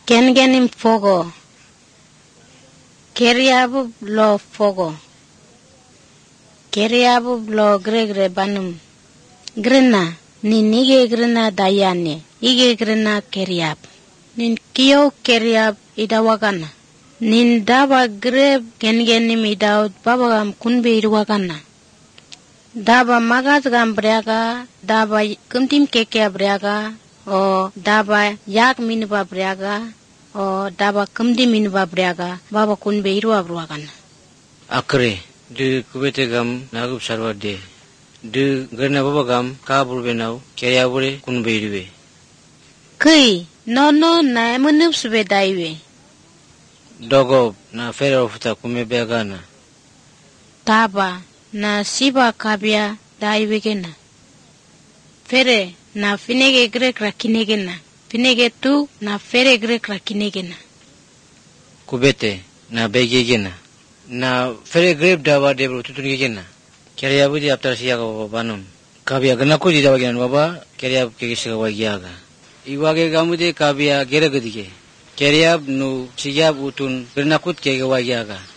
Gengenim fogo. Keriabu lo fogo. Keriabu lo gregre banum. Grena. Nin ige grena dayane. Ige grena keriab. Nin kio keriab idawagana. Nin daba greb gengenim idaud babagam kunbe idawagana. Daba magas gambriaga. Daba kumtim keke abriaga. O daba yak minba briaga. O daba kumdi minba briaga. Baba kunbe idawagana. Akre. Du kubete gam nagup sarwade. Du grena babagam kabul benau keriabure kunbe idwe. Kui no na emunup subedaiwe. Dogo na fere ofuta kumebegana. Daba na siba kabia daiwegena. Fere na finege grek rakinegena. Finege tu na fere grek rakinegena. Kubete na begegena. Na fere grep dawa debro tutunegena. Keriabu di aptar siya ka banum. Kabia gana ko di dawa gena baba keriab kegisiga wagiaga. Iwage gamude kabia gere gedige. Keriab nu siyab utun gana kut kege wagiaga.